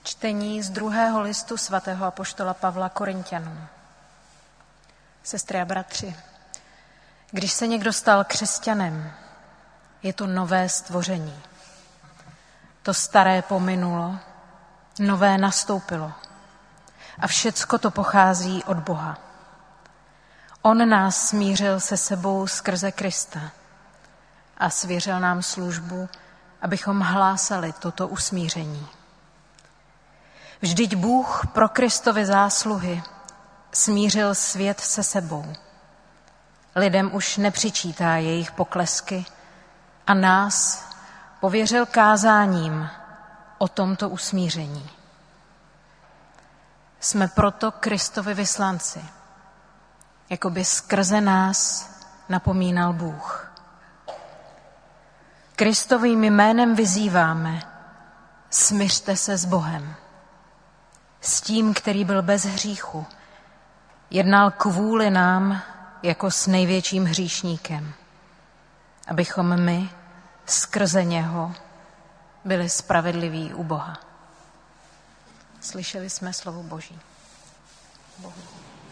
Čtení z 2. listu svatého apoštola Pavla Korinťanům. Sestry a bratři, když se někdo stal křesťanem, je to nové stvoření. To staré pominulo, nové nastoupilo. A všecko to pochází od Boha. On nás smířil se sebou skrze Krista a svěřil nám službu, abychom hlásali toto usmíření. Vždyť Bůh pro Kristovy zásluhy smířil svět se sebou. Lidem už nepřičítá jejich poklesky a nás pověřil kázáním o tomto usmíření. Jsme proto Kristovi vyslanci, jako by skrze nás napomínal Bůh. Kristovým jménem vyzýváme, smiřte se s Bohem. S tím, který byl bez hříchu, jednal kvůli nám jako s největším hříšníkem, abychom my skrze něho byli spravedliví u Boha. Slyšeli jsme slovo Boží. Bohu.